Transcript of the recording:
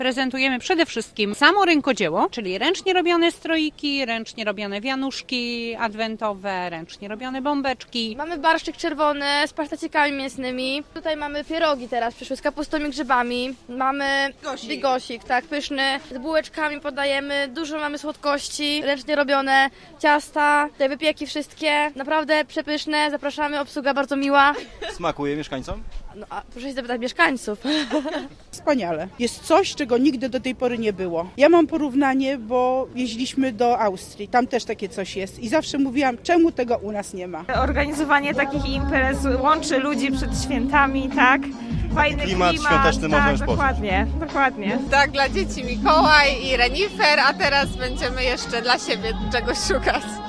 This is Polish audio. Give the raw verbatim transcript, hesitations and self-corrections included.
Prezentujemy przede wszystkim samo rękodzieło, czyli ręcznie robione stroiki, ręcznie robione wianuszki adwentowe, ręcznie robione bombeczki. Mamy barszczyk czerwony z pasztecikami mięsnymi. Tutaj mamy pierogi teraz przyszły z kapustą i grzybami. Mamy bigosik, tak, pyszny. Z bułeczkami podajemy, dużo mamy słodkości, ręcznie robione ciasta, te wypieki wszystkie. Naprawdę przepyszne, zapraszamy, obsługa bardzo miła. Smakuje mieszkańcom? No, a proszę się zapytać mieszkańców. Wspaniale. Jest coś, czego nigdy do tej pory nie było. Ja mam porównanie, bo jeździliśmy do Austrii, tam też takie coś jest i zawsze mówiłam, czemu tego u nas nie ma. Organizowanie takich imprez łączy ludzi przed świętami, tak? Fajny klimat, klimat świąteczny tak, można już poczuć. dokładnie, dokładnie. Tak, dla dzieci Mikołaj i renifer, a teraz będziemy jeszcze dla siebie czegoś szukać.